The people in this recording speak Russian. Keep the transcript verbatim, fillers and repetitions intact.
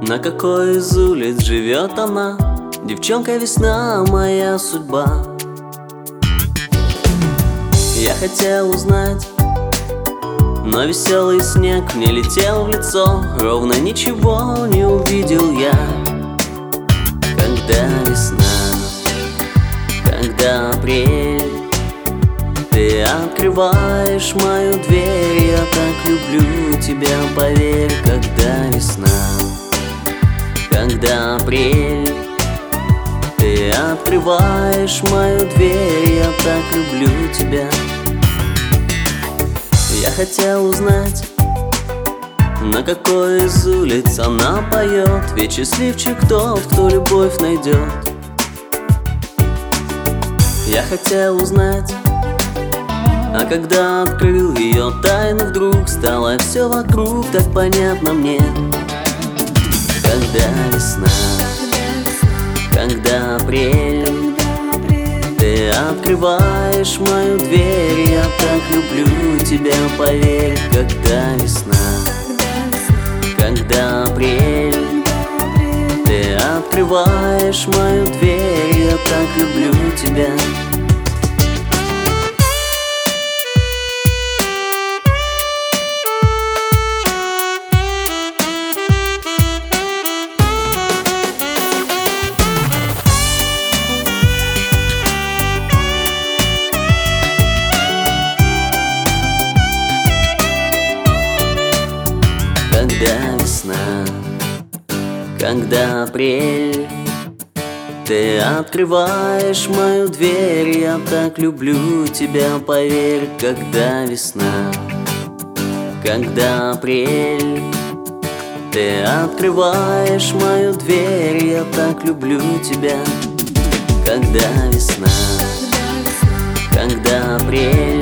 На какой из улиц живет она? Девчонка весна, моя судьба. Я хотел узнать, но веселый снег мне летел в лицо. Ровно ничего не увидел я. Когда весна, когда апрель, ты открываешь мою дверь. Я так люблю тебя, поверь. Когда весна, когда апрель, ты открываешь мою дверь. Я так люблю тебя. Я хотел узнать, на какой из улиц она поет. Ведь счастливчик тот, кто любовь найдет. Я хотел узнать, а когда открыл ее тайну, вдруг стало все вокруг так понятно мне. Когда весна, когда апрель, ты открываешь мою дверь. Я так люблю тебя, поверь. Когда весна, когда апрель, ты открываешь мою дверь. Я так люблю тебя. Когда весна, когда апрель, ты открываешь мою дверь. Я так люблю тебя, поверь. Когда весна, когда апрель, ты открываешь мою дверь. Я так люблю тебя. Когда весна, когда апрель,